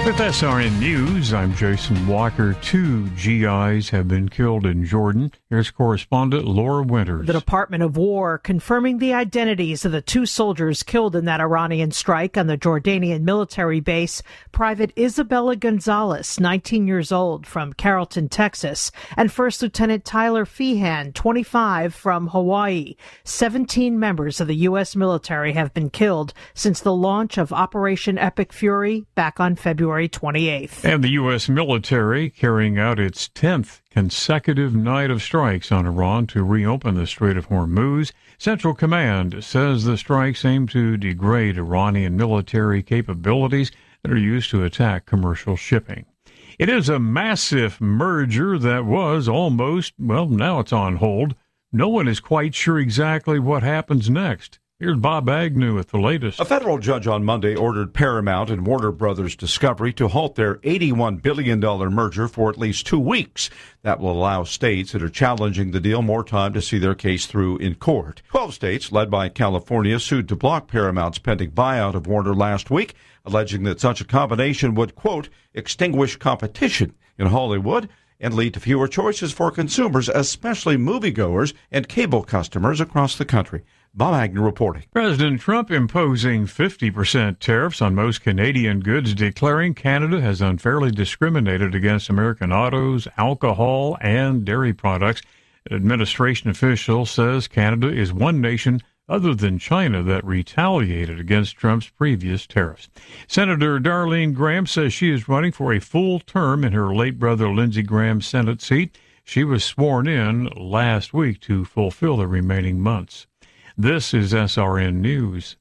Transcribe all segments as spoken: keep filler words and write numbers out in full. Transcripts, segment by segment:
With S R N News, I'm Jason Walker. Two G Is have been killed in Jordan. Here's correspondent Laura Winters. The Department of War confirming the identities of the two soldiers killed in that Iranian strike on the Jordanian military base. Private Isabella Gonzalez, nineteen years old, from Carrollton, Texas, and First Lieutenant Tyler Feehan, twenty-five, from Hawaii. seventeen members of the U S military have been killed since the launch of Operation Epic Fury back on February twenty-eighth. And the U S military carrying out its tenth consecutive night of strikes on Iran to reopen the Strait of Hormuz. Central Command says the strikes aim to degrade Iranian military capabilities that are used to attack commercial shipping. It is a massive merger that was almost, well, now it's on hold. No one is quite sure exactly what happens next. Here's Bob Agnew with the latest. A federal judge on Monday ordered Paramount and Warner Brothers Discovery to halt their eighty-one billion dollars merger for at least two weeks. That will allow states that are challenging the deal more time to see their case through in court. Twelve states, led by California, sued to block Paramount's pending buyout of Warner last week, alleging that such a combination would, quote, extinguish competition in Hollywood and lead to fewer choices for consumers, especially moviegoers and cable customers across the country. Bob Agnew reporting. President Trump imposing fifty percent tariffs on most Canadian goods, declaring Canada has unfairly discriminated against American autos, alcohol, and dairy products. An administration official says Canada is one nation other than China that retaliated against Trump's previous tariffs. Senator Darlene Graham says she is running for a full term in her late brother Lindsey Graham's Senate seat. She was sworn in last week to fulfill the remaining months. This is S R N News.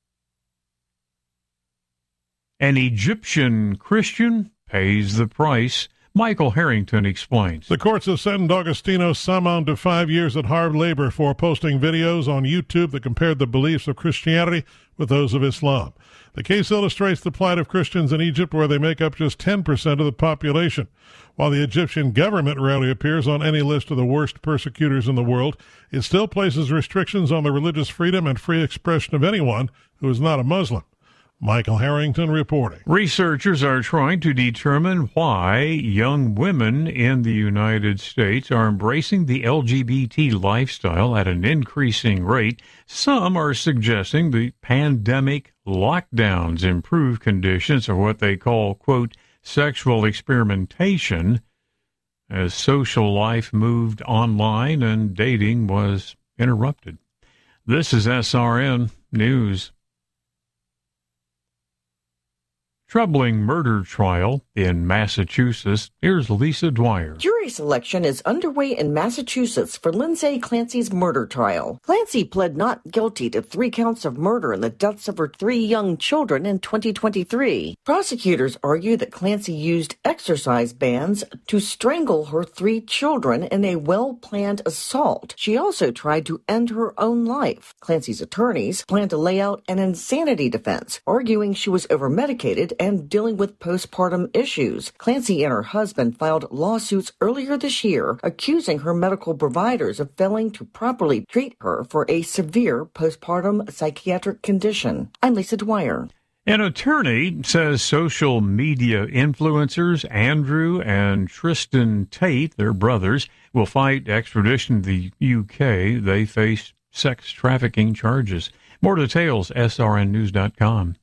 An Egyptian Christian pays the price. Michael Harrington explains. The courts have sentenced Augustino Samon to five years at hard labor for posting videos on YouTube that compared the beliefs of Christianity with those of Islam. The case illustrates the plight of Christians in Egypt, where they make up just ten percent of the population. While the Egyptian government rarely appears on any list of the worst persecutors in the world, it still places restrictions on the religious freedom and free expression of anyone who is not a Muslim. Michael Harrington reporting. Researchers are trying to determine why young women in the United States are embracing the L G B T lifestyle at an increasing rate. Some are suggesting the pandemic lockdowns improve conditions for what they call, quote, sexual experimentation, as social life moved online and dating was interrupted. This is S R N News. Troubling murder trial in Massachusetts. Here's Lisa Dwyer. Jury selection is underway in Massachusetts for Lindsay Clancy's murder trial. Clancy pled not guilty to three counts of murder in the deaths of her three young children in twenty twenty-three. Prosecutors argue that Clancy used exercise bands to strangle her three children in a well-planned assault. She also tried to end her own life. Clancy's attorneys plan to lay out an insanity defense, arguing she was overmedicated and dealing with postpartum issues. Clancy and her husband filed lawsuits earlier this year accusing her medical providers of failing to properly treat her for a severe postpartum psychiatric condition. I'm Lisa Dwyer. An attorney says social media influencers Andrew and Tristan Tate, their brothers, will fight extradition to the U K. They face sex trafficking charges. More details, S R N news dot com.